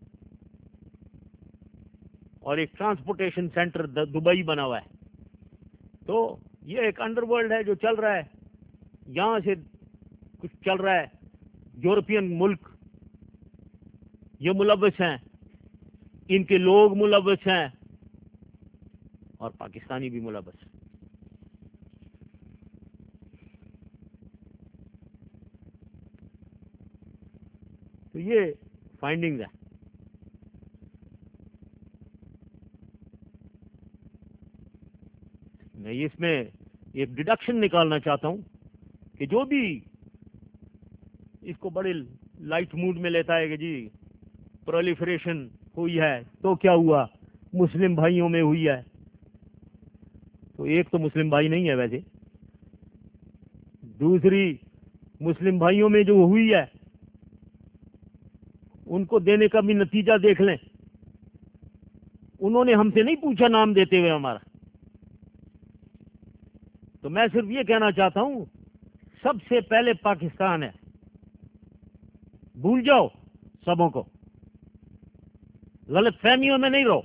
اور ایک ٹرانسپورٹیشن سینٹر دبئی بنا ہوا ہے، تو یہ ایک انڈر ورلڈ ہے جو چل رہا ہے، یہاں سے کچھ چل رہا ہے، یورپین ملک یہ ملوث ہیں، ان کے لوگ ملوث ہیں، اور پاکستانی بھی ملوث ہیں۔ تو یہ فائنڈنگز ہے۔ میں اس میں ایک ڈیڈکشن نکالنا چاہتا ہوں کہ جو بھی اس کو بڑے لائٹ موڈ میں لیتا ہے کہ جی پرولیفریشن ہوئی ہے تو کیا ہوا، مسلم بھائیوں میں ہوئی ہے، تو ایک تو مسلم بھائی نہیں ہے ویسے، دوسری مسلم بھائیوں میں جو ہوئی ہے ان کو دینے کا بھی نتیجہ دیکھ لیں، انہوں نے ہم سے نہیں پوچھا نام دیتے ہوئے ہمارا۔ تو میں صرف یہ کہنا چاہتا ہوں سب سے پہلے پاکستان ہے، بھول جاؤ سبوں کو، غلط فہمیوں میں نہیں رہو۔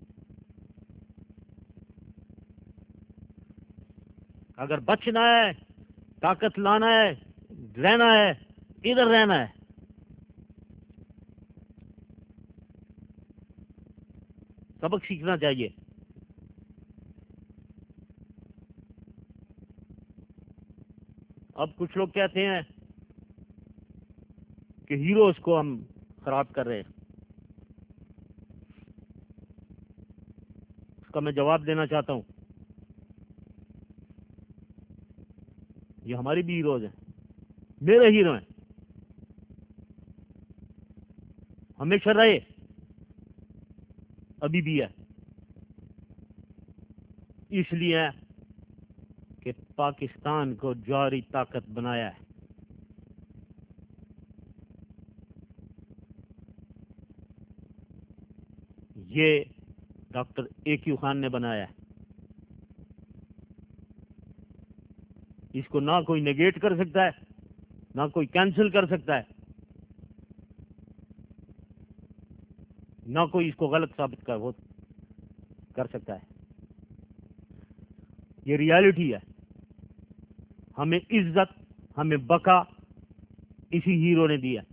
اگر بچنا ہے، طاقت لانا ہے، رہنا ہے، ادھر رہنا ہے۔ سبق سیکھنا چاہیے۔ اب کچھ لوگ کہتے ہیں کہ ہیروز کو ہم خراب کر رہے ہیں، اس کا میں جواب دینا چاہتا ہوں، یہ ہماری بھی ہیروز ہیں، میرے ہیرو ہیں، ہمیشہ رہے، ابھی بھی ہے، اس لیے کہ پاکستان کو جوہری طاقت بنایا ہے۔ یہ ڈاکٹر اے کیو خان نے بنایا ہے، اس کو نہ کوئی نیگیٹ کر سکتا ہے، نہ کوئی کینسل کر سکتا ہے، نہ کوئی اس کو غلط ثابت کر وہ کر سکتا ہے۔ یہ ریالٹی ہے۔ ہمیں عزت، ہمیں بقا اسی ہیرو نے دیا۔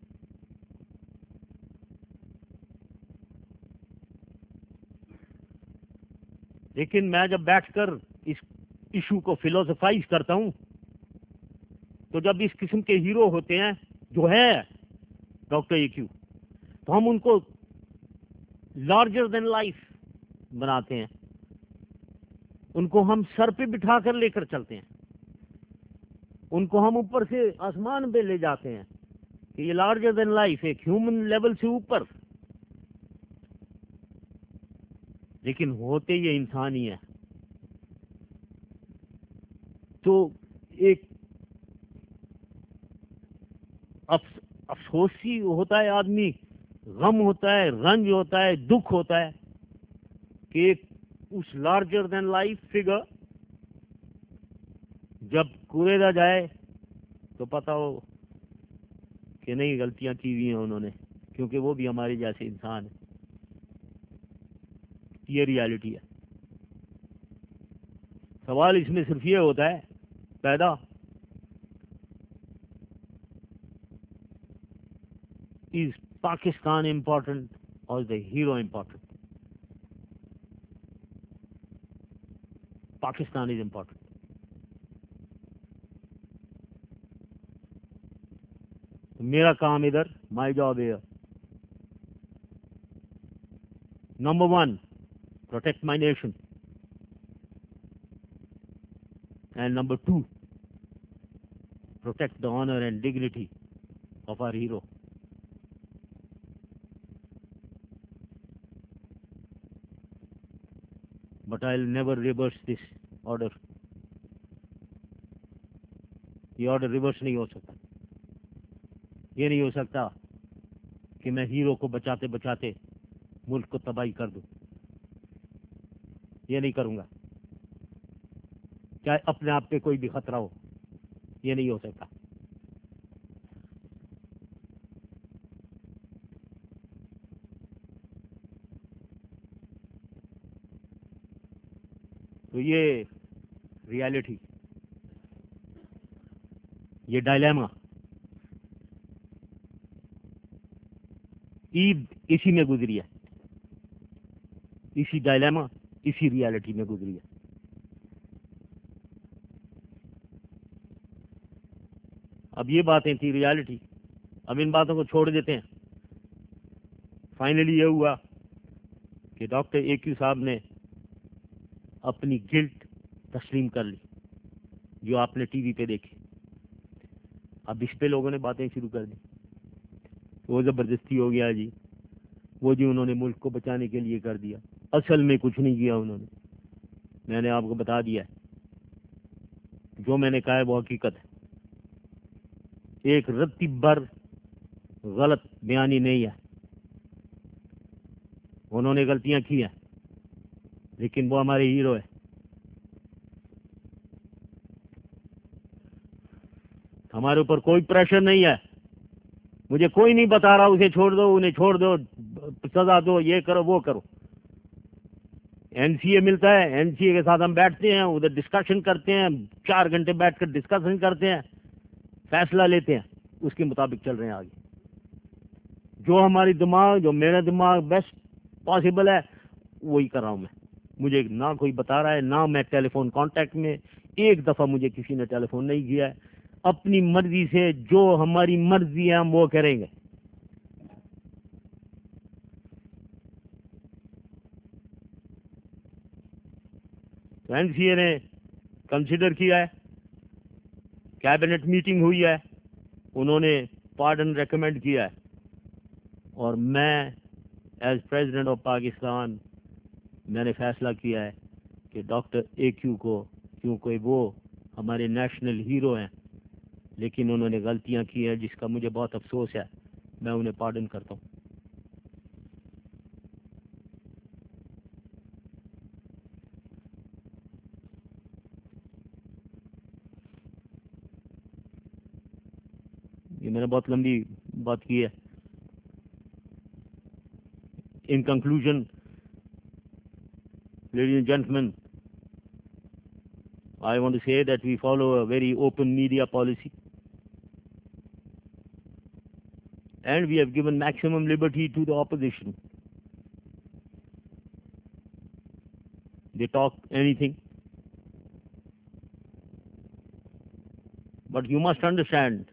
لیکن میں جب بیٹھ کر اس ایشو کو فلوسفائز کرتا ہوں تو جب اس قسم کے ہیرو ہوتے ہیں جو ہے ڈاکٹر اے کیو، تو ہم ان کو لارجر دین لائف بناتے ہیں، ان کو ہم سر پہ بٹھا کر لے کر چلتے ہیں، ان کو ہم اوپر سے آسمان پہ لے جاتے ہیں کہ یہ لارجر دین لائف ایک ہیومن لیول سے اوپر، لیکن ہوتے یہ انسان ہی ہے۔ تو ایک افسوسی ہوتا ہے آدمی، غم ہوتا ہے، رنج ہوتا ہے، دکھ ہوتا ہے کہ ایک اس لارجر دین لائف فگر جب کوریدا جائے تو پتا ہو کہ نہیں غلطیاں کی ہوئی ہیں انہوں نے، کیونکہ وہ بھی ہمارے جیسے انسان ہے۔ یہ ریالٹی ہے۔ سوال اس میں صرف یہ ہوتا ہے پیدا از پاکستان امپورٹنٹ اور the hero important? Pakistan is important. میرا کام ادھر، مائی جاب ہے، number one protect my nation, and number two protect the honor and dignity of our hero. But I'll never reverse this order. یہ آرڈر ریورس نہیں ہو سکتا۔ یہ نہیں ہو سکتا کہ میں ہیرو کو بچاتے بچاتے ملک کو تباہی کر دوں، یہ نہیں کروں گا، چاہے اپنے آپ پہ کوئی بھی خطرہ ہو، یہ نہیں ہو سکتا۔ تو یہ ریالٹی، یہ ڈائلیما عید اسی میں گزری ہے، اسی ڈائلیما اسی ریالٹی میں گزری ہے۔ اب یہ باتیں تھی ریالٹی، اب ان باتوں کو چھوڑ دیتے ہیں۔ فائنلی یہ ہوا کہ ڈاکٹر اے کیو صاحب نے اپنی گلٹ تسلیم کر لی، جو آپ نے ٹی وی پہ دیکھی۔ اب اس پہ لوگوں نے باتیں شروع کر دی، وہ زبردستی ہو گیا جی، وہ جی انہوں نے ملک کو بچانے کے لیے کر دیا۔ اصل میں کچھ نہیں کیا انہوں نے، میں نے آپ کو بتا دیا ہے، جو میں نے کہا ہے وہ حقیقت ہے، ایک رتی بر غلط بیانی نہیں ہے۔ انہوں نے غلطیاں کی ہیں، لیکن وہ ہمارے ہیرو ہے۔ ہمارے اوپر کوئی پریشر نہیں ہے، مجھے کوئی نہیں بتا رہا اسے چھوڑ دو، انہیں چھوڑ دو، سزا دو، یہ کرو وہ کرو۔ این سی اے ملتا ہے، این سی اے کے ساتھ ہم بیٹھتے ہیں، ادھر ڈسکشن کرتے ہیں، چار گھنٹے بیٹھ کر ڈسکشن کرتے ہیں، فیصلہ لیتے ہیں، اس کے مطابق چل رہے ہیں آگے۔ جو ہماری دماغ، جو میرا دماغ بیسٹ پاسبل ہے وہی کر رہا ہوں میں۔ مجھے نہ کوئی بتا رہا ہے، نہ میں ٹیلی فون کانٹیکٹ میں، ایک دفعہ مجھے کسی نے ٹیلی فون نہیں کیا ہے۔ اپنی مرضی سے جو ہماری مرضی ہے ہم وہ کریں گے۔ تو این سی اے نے کنسیڈر کیا ہے، کیبنٹ میٹنگ ہوئی ہے، انہوں نے پارڈن ریکمینڈ کیا ہے، اور میں ایز پریزیڈنٹ آف پاکستان میں نے فیصلہ کیا ہے کہ ڈاکٹر اے کیو کو، کیونکہ وہ ہمارے نیشنل ہیرو ہیں لیکن انہوں نے غلطیاں کی ہیں جس کا مجھے بہت افسوس ہے، میں انہیں پارڈن کرتا ہوں۔ یہ میں نے بہت لمبی بات کی ہے۔ In conclusion, ladies and gentleman, I want to say that we follow a very open media policy, and we have given maximum liberty to the opposition. They talk anything, but you must understand,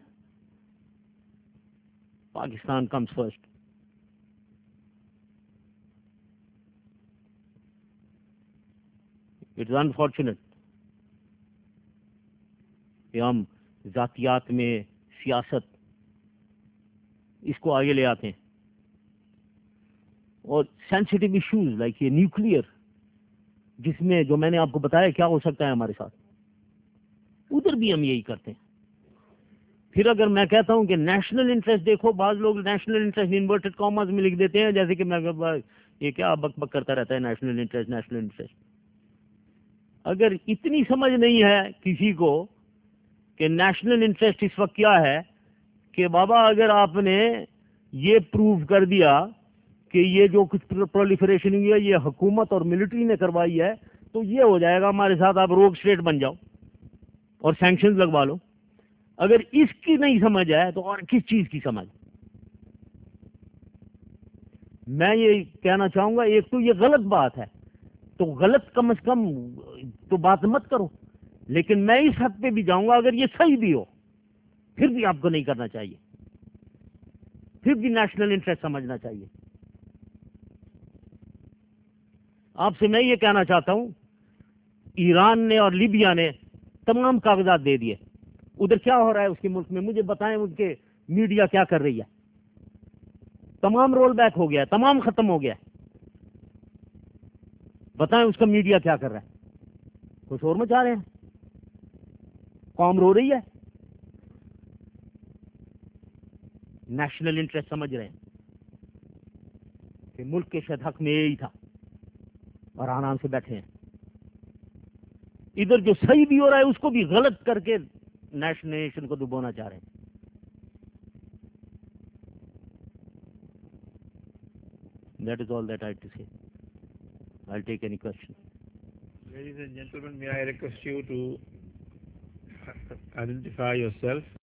Pakistan comes first. It's unfortunate کہ ہم ذاتیات میں سیاست اس کو آگے لے آتے ہیں، اور سینسیٹیو ایشوز لائک یہ نیوکلیئر، جس میں جو میں نے آپ کو بتایا کیا ہو سکتا ہے ہمارے ساتھ، ادھر بھی ہم یہی کرتے ہیں۔ پھر اگر میں کہتا ہوں کہ نیشنل انٹرسٹ دیکھو، بعض لوگ نیشنل انٹرسٹ انورٹڈ کاماز میں لکھ دیتے ہیں، جیسے کہ میں یہ کیا بک بک کرتا رہتا ہے نیشنل انٹرسٹ نیشنل انٹرسٹ۔ اگر اتنی سمجھ نہیں ہے کسی کو کہ نیشنل انٹرسٹ اس وقت کیا ہے، کہ بابا اگر آپ نے یہ پروو کر دیا کہ یہ جو کچھ پرولیفریشن ہوئی ہے یہ حکومت اور ملٹری نے کروائی ہے، تو یہ ہو جائے گا ہمارے ساتھ، آپ روگ اسٹیٹ بن جاؤ اور سینکشنز لگوا لو۔ اگر اس کی نہیں سمجھ ہے تو اور کس چیز کی سمجھ؟ میں یہ کہنا چاہوں گا، ایک تو یہ غلط بات ہے، تو غلط کم از کم تو بات مت کرو، لیکن میں اس حد پہ بھی جاؤں گا اگر یہ صحیح بھی ہو پھر بھی آپ کو نہیں کرنا چاہیے، پھر بھی نیشنل انٹرسٹ سمجھنا چاہیے۔ آپ سے میں یہ کہنا چاہتا ہوں، ایران نے اور لیبیا نے تمام کاغذات دے دیے، ادھر کیا ہو رہا ہے اس کے ملک میں مجھے بتائیں، ان کے میڈیا کیا کر رہی ہے؟ تمام رول بیک ہو گیا، تمام ختم ہو گیا، بتائیں اس کا میڈیا کیا کر رہا ہے؟ کچھ اور مچا رہے ہیں، قوم رو رہی ہے، نیشنل انٹرسٹ سمجھ رہے ہیں کہ ملک کے شاید حق میں یہی تھا، اور آرام سے بیٹھے ہیں۔ ادھر جو صحیح بھی ہو رہا ہے اس کو بھی غلط کر کے نیشن کو ڈبونا چاہ رہے ہیں۔ That is all that I have to say. I'll take any question. Ladies and gentlemen, may I request you to identify yourself?